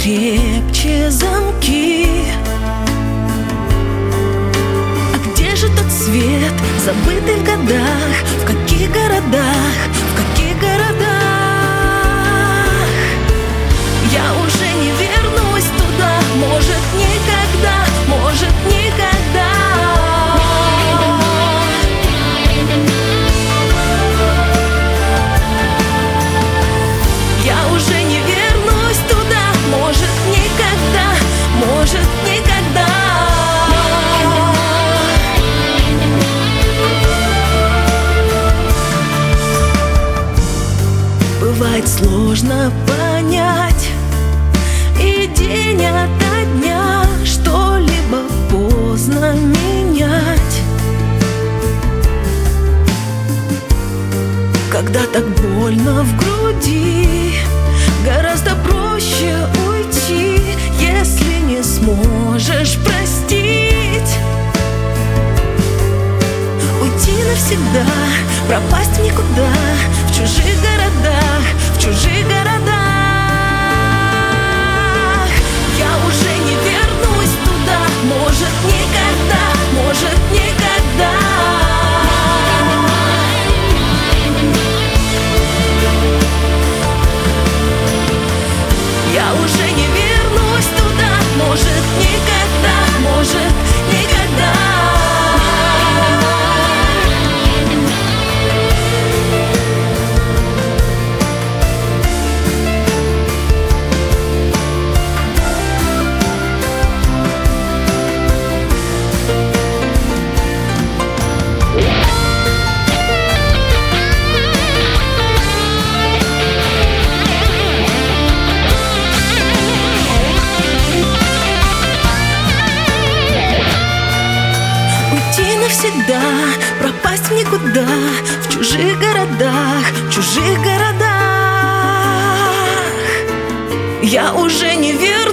крепче замки. А где же тот свет, забытый в годах? В каких городах, в каких городах? Я уже не вернусь туда, может никогда, может никогда. Я уже не вернусь туда, может никогда, может никогда. Бывает сложно понять и день ото дня что-либо поздно менять. Когда так больно в груди, гораздо проще уйти, если не сможешь простить. Уйти навсегда, пропасть в никуда, в чужих городах, в чужих городах. Я уже не вернусь туда, может никогда, может никогда. Я уже не вернусь туда, может никогда, может никогда. Навсегда пропасть в никуда, в чужих городах, в чужих городах. Я уже не вернусь.